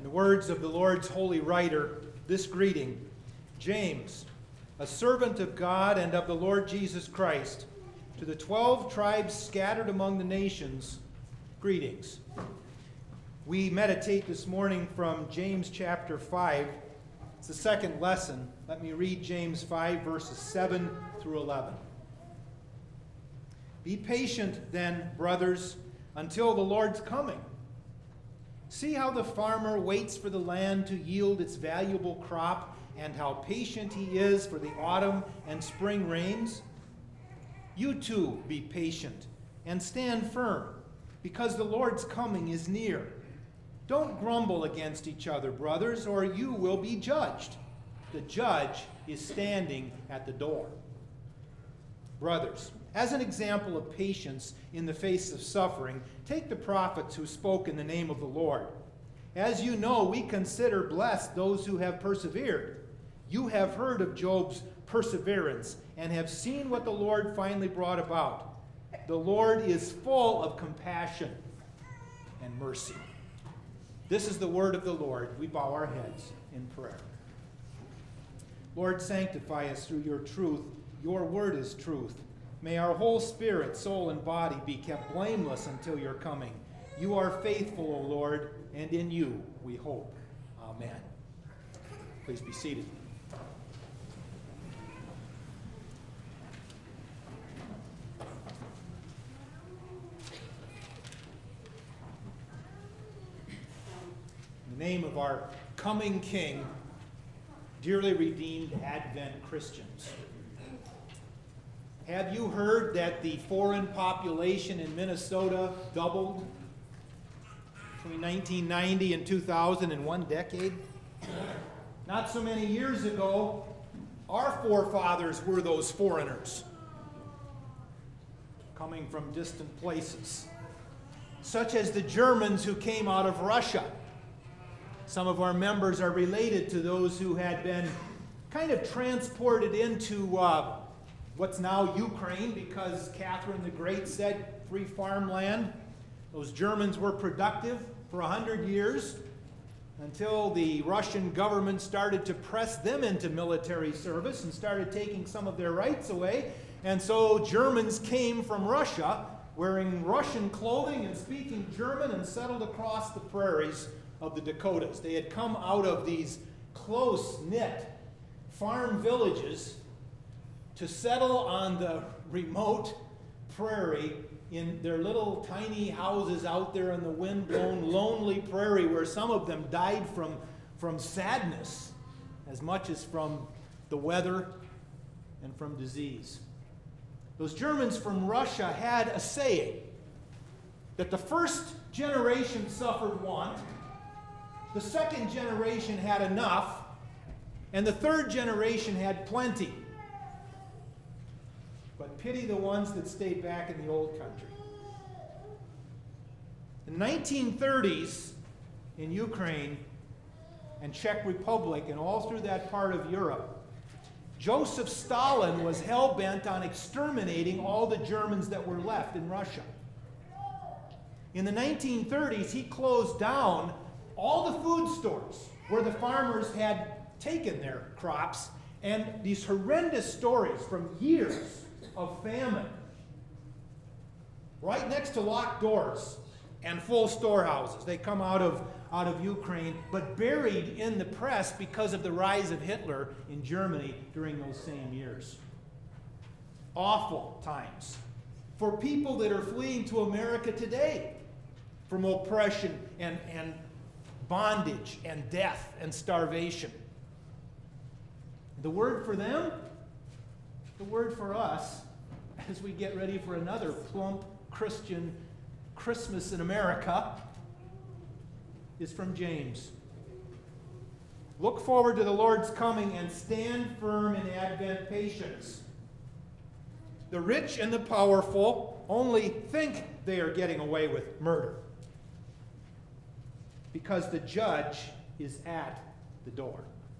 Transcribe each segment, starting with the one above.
In the words of the Lord's holy writer, this greeting, James, a servant of God and of the Lord Jesus Christ, to the 12 tribes scattered among the nations, greetings. We meditate this morning from James chapter 5. It's the second lesson. Let me read James 5, verses 7 through 11. Be patient then, brothers, until the Lord's coming. See how the farmer waits for the land to yield its valuable crop, and how patient he is for the autumn and spring rains? You too be patient and stand firm, because the Lord's coming is near. Don't grumble against each other, brothers, or you will be judged. The judge is standing at the door. Brothers, as an example of patience in the face of suffering, take the prophets who spoke in the name of the Lord. As you know, we consider blessed those who have persevered. You have heard of Job's perseverance and have seen what the Lord finally brought about. The Lord is full of compassion and mercy. This is the word of the Lord. We bow our heads in prayer. Lord, sanctify us through your truth. Your word is truth. May our whole spirit, soul, and body be kept blameless until your coming. You are faithful, O Lord, and in you we hope. Amen. Please be seated. In the name of our coming King, dearly redeemed Advent Christians, have you heard that the foreign population in Minnesota doubled between 1990 and 2000 in one decade? Not so many years ago, our forefathers were those foreigners coming from distant places, such as the Germans who came out of Russia. Some of our members are related to those who had been kind of transported into what's now Ukraine, because Catherine the Great said free farmland. Those Germans were productive for 100 years until the Russian government started to press them into military service and started taking some of their rights away. And so Germans came from Russia wearing Russian clothing and speaking German and settled across the prairies of the Dakotas. They had come out of these close-knit farm villages to settle on the remote prairie in their little tiny houses out there in the wind-blown, lonely prairie, where some of them died from sadness as much as from the weather and from disease. Those Germans from Russia had a saying that the first generation suffered want, the second generation had enough, and the third generation had plenty. But pity the ones that stayed back in the old country. In the 1930s, in Ukraine and Czech Republic and all through that part of Europe, Joseph Stalin was hell-bent on exterminating all the Germans that were left in Russia. In the 1930s, he closed down all the food stores where the farmers had taken their crops, and these horrendous stories from years of famine, right next to locked doors and full storehouses. They come out of Ukraine, but buried in the press because of the rise of Hitler in Germany during those same years. Awful times for people that are fleeing to America today from oppression and bondage and death and starvation. The word for them, the word for us, as we get ready for another plump Christian Christmas in America, is from James. Look forward to the Lord's coming and stand firm in Advent patience. The rich and the powerful only think they are getting away with murder, because the judge is at the door.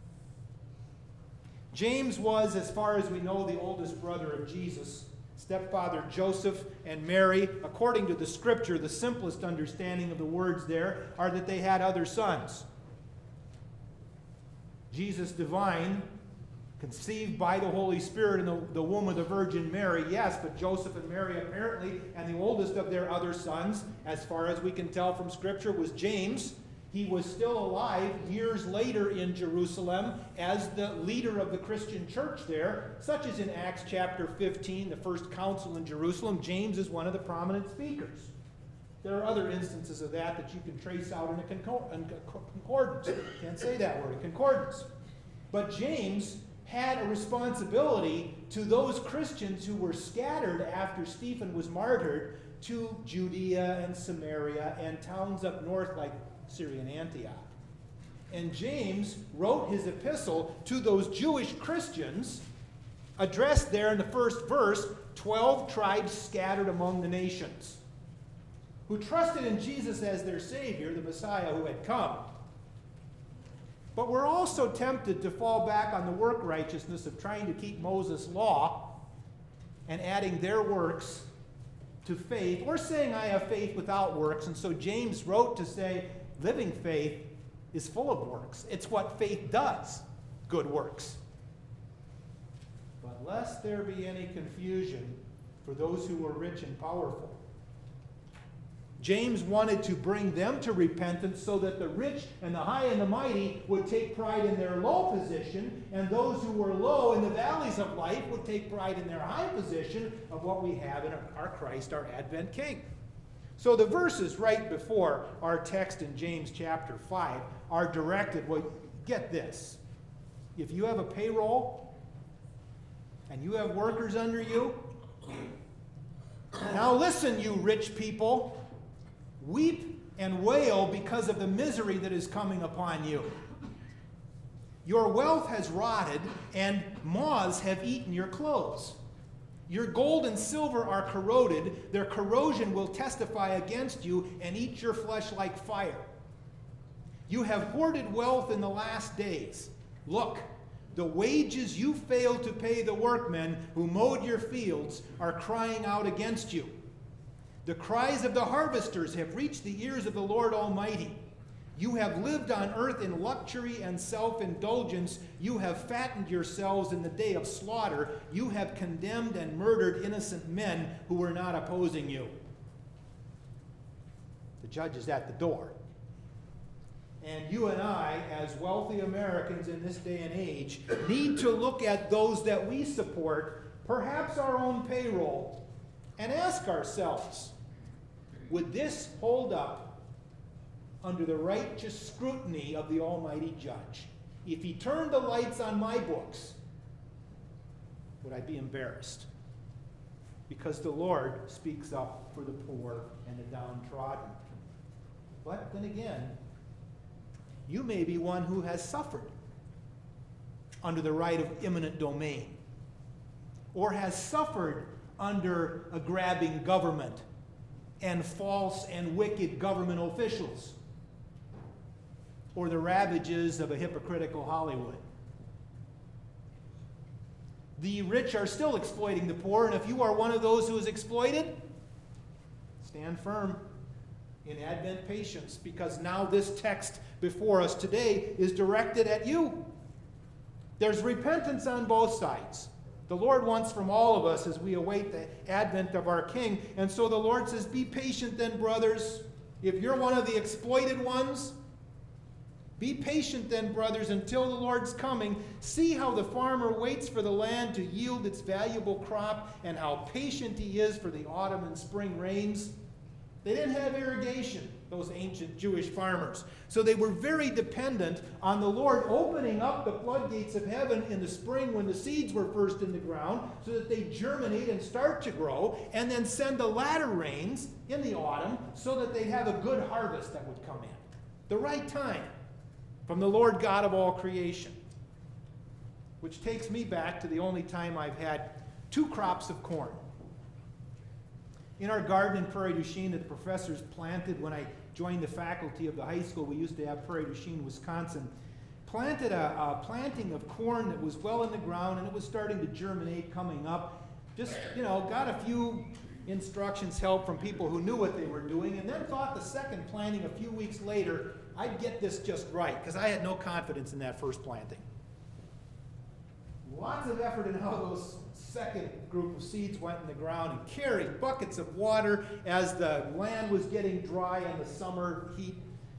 James was, as far as we know, the oldest brother of Jesus. Stepfather Joseph and Mary, according to the scripture, the simplest understanding of the words there are that they had other sons. Jesus divine, conceived by the Holy Spirit in the womb of the Virgin Mary, yes, but Joseph and Mary apparently, and the oldest of their other sons, as far as we can tell from Scripture, was James. He was still alive years later in Jerusalem as the leader of the Christian church there, such as in Acts chapter 15, the first council in Jerusalem. James is one of the prominent speakers. There are other instances of that you can trace out in a concordance. Can't say that word, a concordance. But James had a responsibility to those Christians who were scattered after Stephen was martyred to Judea and Samaria and towns up north like Syrian Antioch. And James wrote his epistle to those Jewish Christians, addressed there in the first verse, 12 tribes scattered among the nations, who trusted in Jesus as their Savior, the Messiah who had come. But we're also tempted to fall back on the work righteousness of trying to keep Moses' law and adding their works to faith, or saying I have faith without works. And so James wrote to say, living faith is full of works. It's what faith does, good works. But lest there be any confusion for those who were rich and powerful, James wanted to bring them to repentance so that the rich and the high and the mighty would take pride in their low position, and those who were low in the valleys of life would take pride in their high position of what we have in our Christ, our Advent King. So the verses right before our text in James chapter 5 are directed, well, get this. If you have a payroll and you have workers under you, now listen, you rich people. Weep and wail because of the misery that is coming upon you. Your wealth has rotted, and moths have eaten your clothes. Your gold and silver are corroded. Their corrosion will testify against you and eat your flesh like fire. You have hoarded wealth in the last days. Look, the wages you failed to pay the workmen who mowed your fields are crying out against you. The cries of the harvesters have reached the ears of the Lord Almighty. You have lived on earth in luxury and self-indulgence. You have fattened yourselves in the day of slaughter. You have condemned and murdered innocent men who were not opposing you. The judge is at the door. And you and I, as wealthy Americans in this day and age, need to look at those that we support, perhaps our own payroll, and ask ourselves, would this hold up under the righteous scrutiny of the Almighty Judge? If he turned the lights on my books, would I be embarrassed? Because the Lord speaks up for the poor and the downtrodden. But then again, you may be one who has suffered under the right of eminent domain, or has suffered under a grabbing government and false and wicked government officials, or the ravages of a hypocritical Hollywood. The rich are still exploiting the poor, and if you are one of those who is exploited, stand firm in Advent patience, because now this text before us today is directed at you. There's repentance on both sides. The Lord wants from all of us as we await the advent of our King. And so the Lord says, be patient then, brothers. If you're one of the exploited ones, be patient then, brothers, until the Lord's coming. See how the farmer waits for the land to yield its valuable crop, and how patient he is for the autumn and spring rains. They didn't have irrigation, those ancient Jewish farmers. So they were very dependent on the Lord opening up the floodgates of heaven in the spring when the seeds were first in the ground, so that they germinate and start to grow, and then send the latter rains in the autumn so that they'd have a good harvest that would come in. The right time from the Lord God of all creation. Which takes me back to the only time I've had 2 crops of corn. In our garden in Prairie du Chien that the professors planted when I joined the faculty of the high school we used to have, Prairie du Chien, Wisconsin, planted a planting of corn that was well in the ground, and it was starting to germinate, coming up. Just, got a few instructions, help from people who knew what they were doing, and then thought the second planting a few weeks later, I'd get this just right, because I had no confidence in that first planting. Lots of effort in how those second group of seeds went in the ground, and carried buckets of water as the land was getting dry in the summer heat.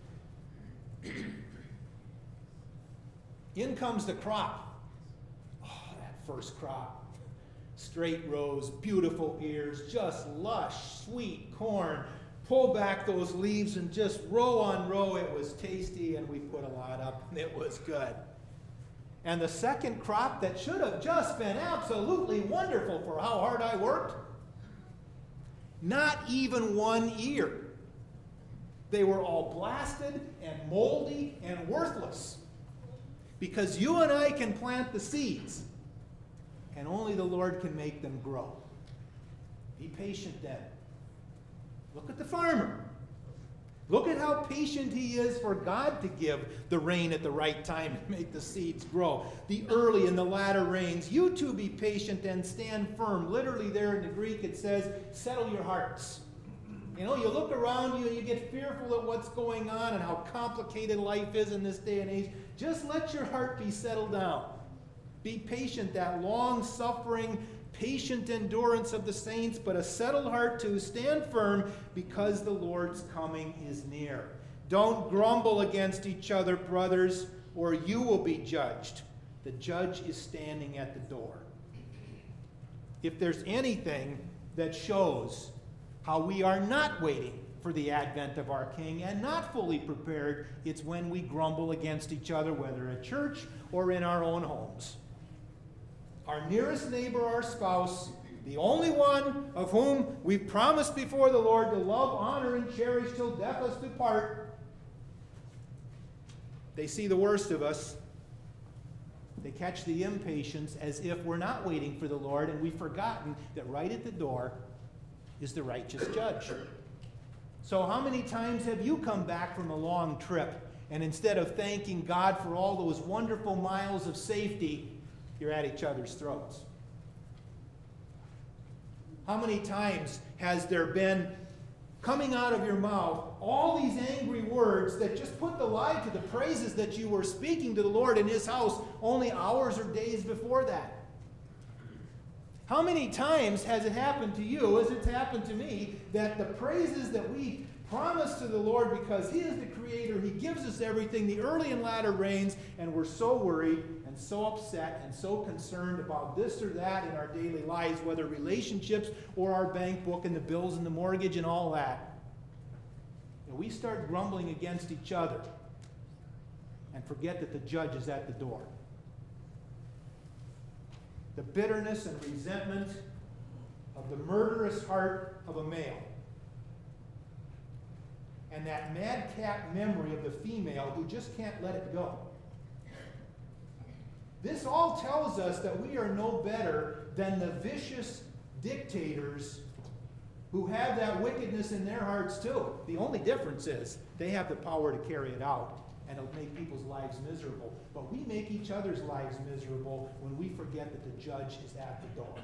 In comes the crop. Oh, that first crop. Straight rows, beautiful ears, just lush, sweet corn. Pull back those leaves and just row on row. It was tasty, and we put a lot up, and it was good. And the second crop that should have just been absolutely wonderful for how hard I worked, not even one ear. They were all blasted and moldy and worthless. Because you and I can plant the seeds, and only the Lord can make them grow. Be patient then. Look at the farmer. Look at how patient he is for God to give the rain at the right time and make the seeds grow. The early and the latter rains. You too be patient and stand firm. Literally there in the Greek it says, settle your hearts. You know, you look around you and you get fearful at what's going on and how complicated life is in this day and age. Just let your heart be settled down. Be patient, that long-suffering, patient endurance of the saints, but a settled heart to stand firm because the Lord's coming is near. Don't grumble against each other, brothers, or you will be judged. The judge is standing at the door. If there's anything that shows how we are not waiting for the advent of our King and not fully prepared, it's when we grumble against each other, whether at church or in our own homes. Our nearest neighbor, our spouse, the only one of whom we've promised before the Lord to love, honor, and cherish till death us do part, they see the worst of us. They catch the impatience as if we're not waiting for the Lord, and we've forgotten that right at the door is the righteous judge. So how many times have you come back from a long trip, and instead of thanking God for all those wonderful miles of safety, you're at each other's throats? How many times has there been coming out of your mouth all these angry words that just put the lie to the praises that you were speaking to the Lord in His house only hours or days before that? How many times has it happened to you, as it's happened to me, that the praises that we promise to the Lord because He is the Creator, He gives us everything, the early and latter rains, and we're so worried and so upset and so concerned about this or that in our daily lives, whether relationships or our bank book and the bills and the mortgage and all that. And we start grumbling against each other and forget that the judge is at the door. The bitterness and resentment of the murderous heart of a male, and that madcap memory of the female who just can't let it go. This all tells us that we are no better than the vicious dictators who have that wickedness in their hearts too. The only difference is they have the power to carry it out, and it'll make people's lives miserable. But we make each other's lives miserable when we forget that the judge is at the door.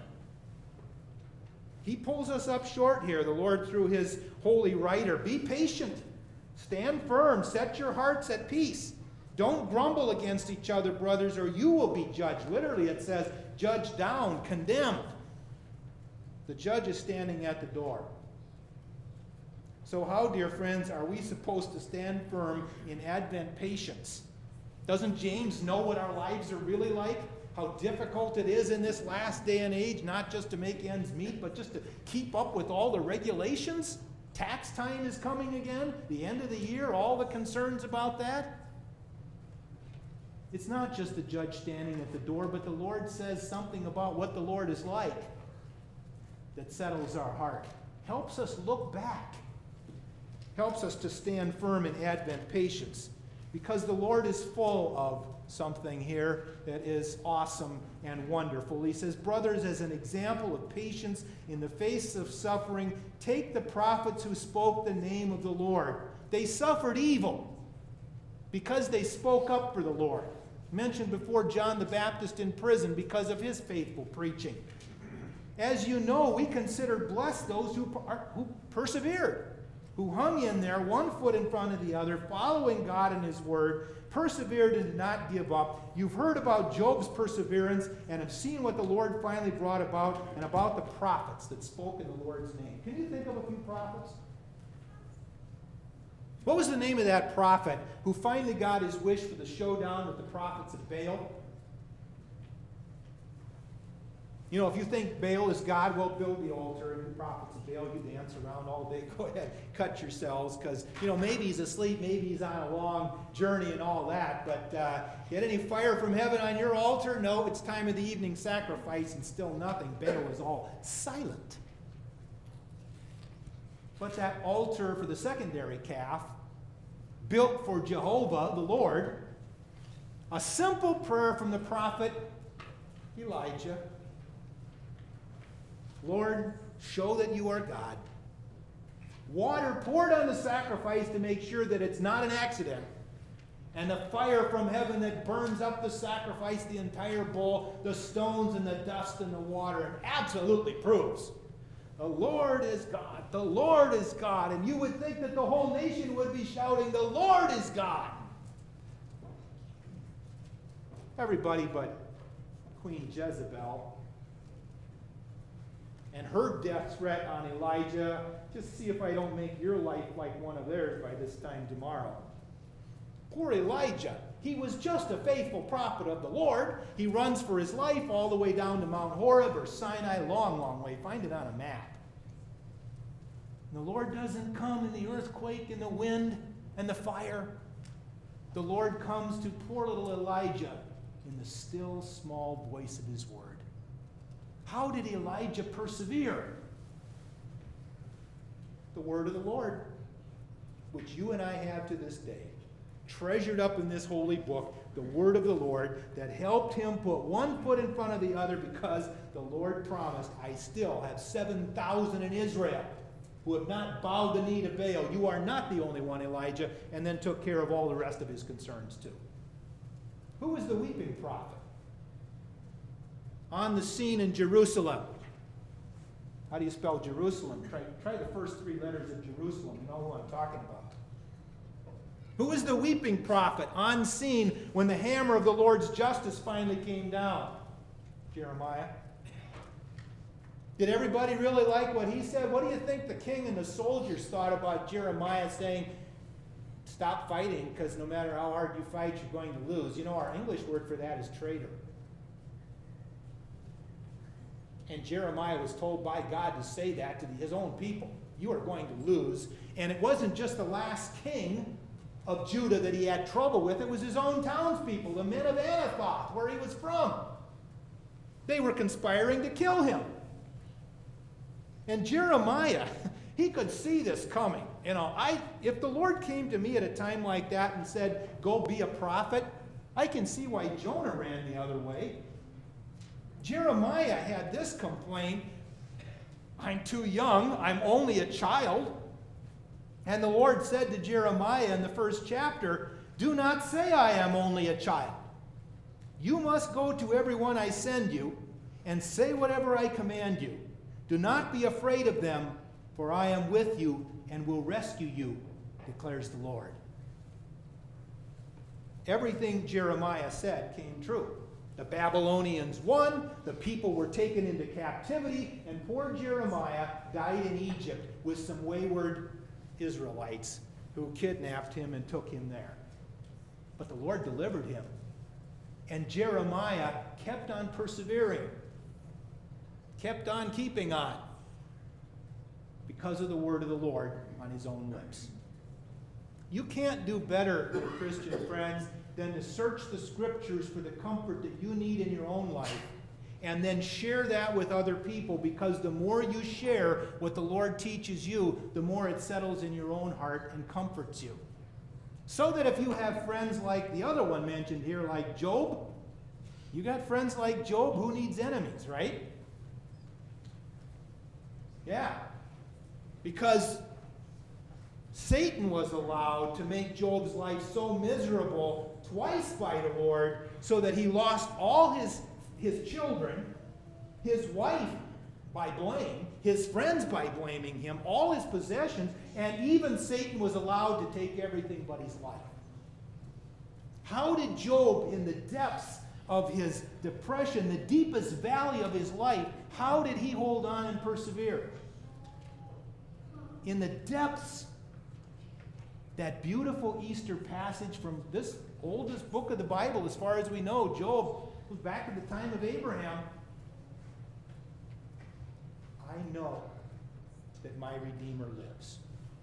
He pulls us up short here, the Lord, through His holy writer. Be patient. Stand firm. Set your hearts at peace. Don't grumble against each other, brothers, or you will be judged. Literally, it says, judged down, condemned. The judge is standing at the door. So how, dear friends, are we supposed to stand firm in Advent patience? Doesn't James know what our lives are really like? How difficult it is in this last day and age, not just to make ends meet, but just to keep up with all the regulations? Tax time is coming again, the end of the year, all the concerns about that. It's not just the judge standing at the door, but the Lord says something about what the Lord is like that settles our heart, helps us look back, helps us to stand firm in Advent patience, because the Lord is full of something here that is awesome and wonderful. He says, brothers, as an example of patience in the face of suffering, take the prophets who spoke the name of the Lord. They suffered evil because they spoke up for the Lord. Mentioned before, John the Baptist in prison because of his faithful preaching. As you know, we consider blessed those who persevered, who hung in there, one foot in front of the other, following God and His Word, persevered and did not give up. You've heard about Job's perseverance and have seen what the Lord finally brought about and about the prophets that spoke in the Lord's name. Can you think of a few prophets? What was the name of that prophet who finally got his wish for the showdown with the prophets of Baal? You know, if you think Baal is God, well, build the altar, and the prophets of Baal, you dance around all day. Go ahead, cut yourselves, because, you know, maybe he's asleep, maybe he's on a long journey and all that, but get any fire from heaven on your altar? No, it's time of the evening sacrifice, and still nothing. Baal is all silent. But that altar for the secondary calf, built for Jehovah, the Lord, a simple prayer from the prophet Elijah. Lord, show that you are God. Water poured on the sacrifice to make sure that it's not an accident. And the fire from heaven that burns up the sacrifice, the entire bowl, the stones and the dust and the water, and absolutely proves the Lord is God. The Lord is God. And you would think that the whole nation would be shouting, the Lord is God. Everybody but Queen Jezebel and her death threat on Elijah. Just see if I don't make your life like one of theirs by this time tomorrow. Poor Elijah. He was just a faithful prophet of the Lord. He runs for his life all the way down to Mount Horeb or Sinai, long, long way. Find it on a map. And the Lord doesn't come in the earthquake and the wind and the fire. The Lord comes to poor little Elijah in the still, small voice of His word. How did Elijah persevere? The word of the Lord, which you and I have to this day, treasured up in this holy book, the word of the Lord that helped him put one foot in front of the other, because the Lord promised, I still have 7,000 in Israel who have not bowed the knee to Baal. You are not the only one, Elijah, and then took care of all the rest of his concerns too. Who was the weeping prophet? On the scene in Jerusalem. How do you spell Jerusalem? Try the first three letters of Jerusalem. You know who I'm talking about. Who is the weeping prophet on scene when the hammer of the Lord's justice finally came down? Jeremiah. Did everybody really like what he said? What do you think the king and the soldiers thought about Jeremiah saying, stop fighting, because no matter how hard you fight, you're going to lose? You know, our English word for that is traitor. And Jeremiah was told by God to say that to his own people. You are going to lose. And it wasn't just the last king of Judah that he had trouble with. It was his own townspeople, the men of Anathoth, where he was from. They were conspiring to kill him. And Jeremiah, he could see this coming. You know, if the Lord came to me at a time like that and said, go be a prophet, I can see why Jonah ran the other way. Jeremiah had this complaint, I'm too young, I'm only a child. And the Lord said to Jeremiah in the first chapter, do not say I am only a child. You must go to everyone I send you and say whatever I command you. Do not be afraid of them, for I am with you and will rescue you, declares the Lord. Everything Jeremiah said came true. The Babylonians won, the people were taken into captivity, and poor Jeremiah died in Egypt with some wayward Israelites who kidnapped him and took him there. But the Lord delivered him. And Jeremiah kept on persevering, kept on keeping on, because of the word of the Lord on his own lips. You can't do better, Christian friends, than to search the Scriptures for the comfort that you need in your own life, and then share that with other people, because the more you share what the Lord teaches you, the more it settles in your own heart and comforts you. So that if you have friends like the other one mentioned here, like Job, you got friends like Job, who needs enemies, right? Yeah. Because Satan was allowed to make Job's life so miserable twice by the Lord, so that he lost all his children, his wife by blame, his friends by blaming him, all his possessions, and even Satan was allowed to take everything but his life. How did Job, in the depths of his depression, the deepest valley of his life, how did he hold on and persevere? In the depths, that beautiful Easter passage from this oldest book of the Bible, as far as we know, Job was back at the time of Abraham. I know that my Redeemer lives.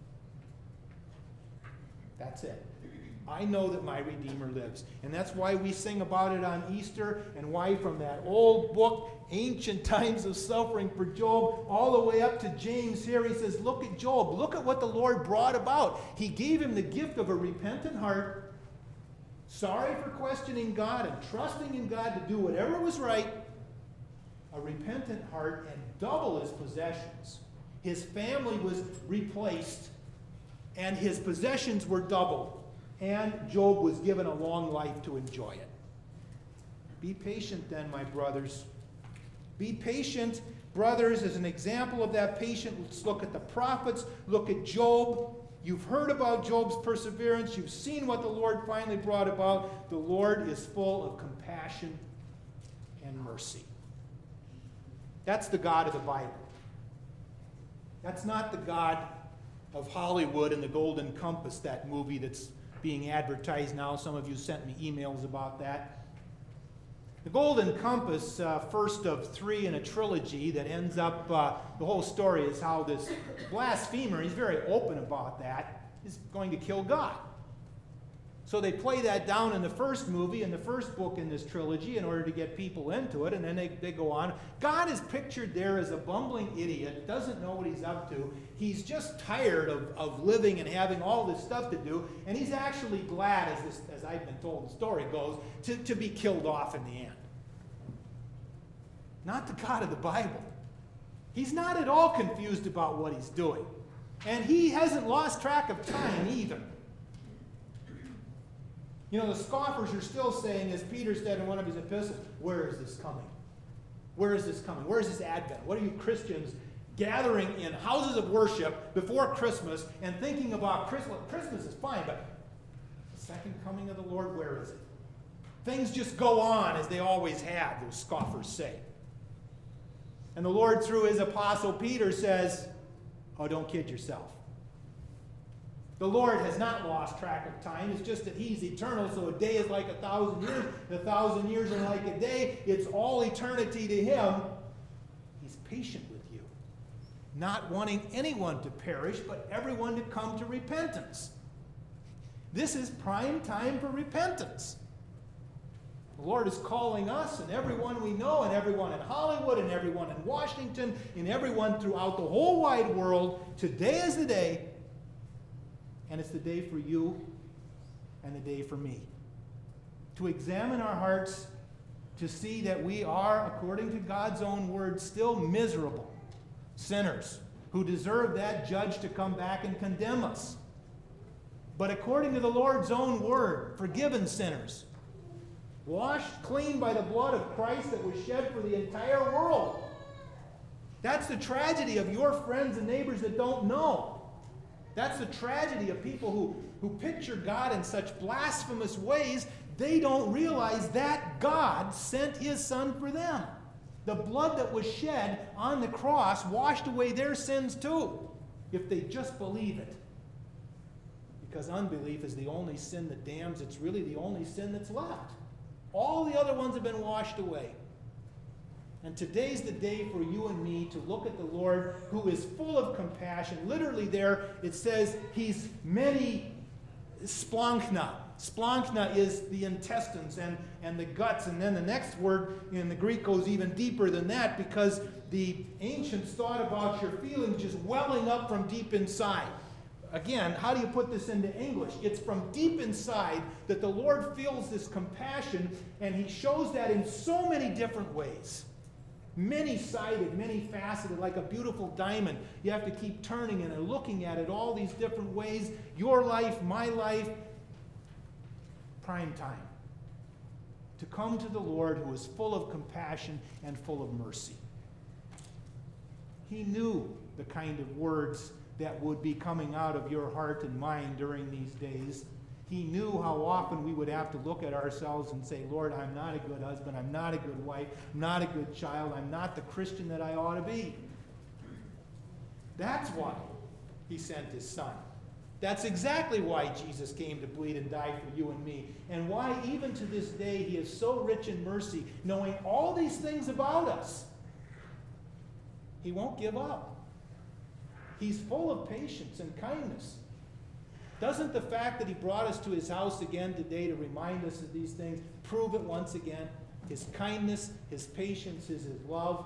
That's it. I know that my Redeemer lives. And that's why we sing about it on Easter, and why from that old book, Ancient Times of Suffering for Job, all the way up to James here, he says, look at Job. Look at what the Lord brought about. He gave him the gift of a repentant heart, sorry for questioning God and trusting in God to do whatever was right, a repentant heart, and double his possessions. His family was replaced, and his possessions were doubled. And Job was given a long life to enjoy it. Be patient then, my brothers. Be patient, brothers, as an example of that patience. Let's look at the prophets. Look at Job. You've heard about Job's perseverance. You've seen what the Lord finally brought about. The Lord is full of compassion and mercy. That's the God of the Bible. That's not the God of Hollywood and the Golden Compass, that movie that's being advertised now. Some of you sent me emails about that. The Golden Compass, first of three in a trilogy that ends up, the whole story is how this blasphemer, he's very open about that, is going to kill God. So they play that down in the first movie, in the first book in this trilogy, in order to get people into it, and then they go on. God is pictured there as a bumbling idiot, doesn't know what he's up to. He's just tired of living and having all this stuff to do, and he's actually glad, as I've been told the story goes, to be killed off in the end. Not the God of the Bible. He's not at all confused about what he's doing. And he hasn't lost track of time either. You know, the scoffers are still saying, as Peter said in one of his epistles, where is this coming? Where is this coming? Where is this Advent? What are you Christians gathering in houses of worship before Christmas and thinking about Christmas? Christmas is fine, but the second coming of the Lord, where is it? Things just go on as they always have, those scoffers say. And the Lord, through his apostle Peter, says, oh, don't kid yourself. The Lord has not lost track of time. It's just that he's eternal, so a day is like 1,000 years. 1,000 years are like a day. It's all eternity to him. He's patient with you, not wanting anyone to perish, but everyone to come to repentance. This is prime time for repentance. The Lord is calling us and everyone we know, and everyone in Hollywood, and everyone in Washington, and everyone throughout the whole wide world. Today is the day. And it's the day for you and the day for me. To examine our hearts, to see that we are, according to God's own word, still miserable sinners who deserve that judge to come back and condemn us. But according to the Lord's own word, forgiven sinners, washed clean by the blood of Christ that was shed for the entire world. That's the tragedy of your friends and neighbors that don't know. That's the tragedy of people who picture God in such blasphemous ways. They don't realize that God sent his Son for them. The blood that was shed on the cross washed away their sins too, if they just believe it. Because unbelief is the only sin that damns. It's really the only sin that's left. All the other ones have been washed away. And today's the day for you and me to look at the Lord, who is full of compassion. Literally there it says he's many splankna. Splankna is the intestines and the guts. And then the next word in the Greek goes even deeper than that, because the ancients thought about your feelings just welling up from deep inside. Again, how do you put this into English? It's from deep inside that the Lord feels this compassion, and he shows that in so many different ways. Many-sided, many-faceted, like a beautiful diamond. You have to keep turning it and looking at it all these different ways. Your life, my life, prime time to come to the Lord, who is full of compassion and full of mercy. He knew the kind of words that would be coming out of your heart and mind during these days. He knew how often we would have to look at ourselves and say, Lord, I'm not a good husband, I'm not a good wife, I'm not a good child, I'm not the Christian that I ought to be. That's why he sent his son. That's exactly why Jesus came to bleed and die for you and me. And why even to this day he is so rich in mercy, knowing all these things about us. He won't give up. He's full of patience and kindness. Doesn't the fact that he brought us to his house again today to remind us of these things prove it once again? His kindness, his patience, his love.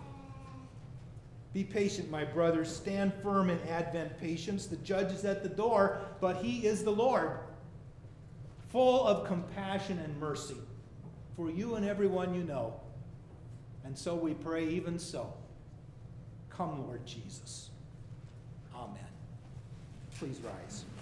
Be patient, my brothers. Stand firm in Advent patience. The judge is at the door, but he is the Lord, full of compassion and mercy for you and everyone you know. And so we pray, even so. Come, Lord Jesus. Amen. Please rise.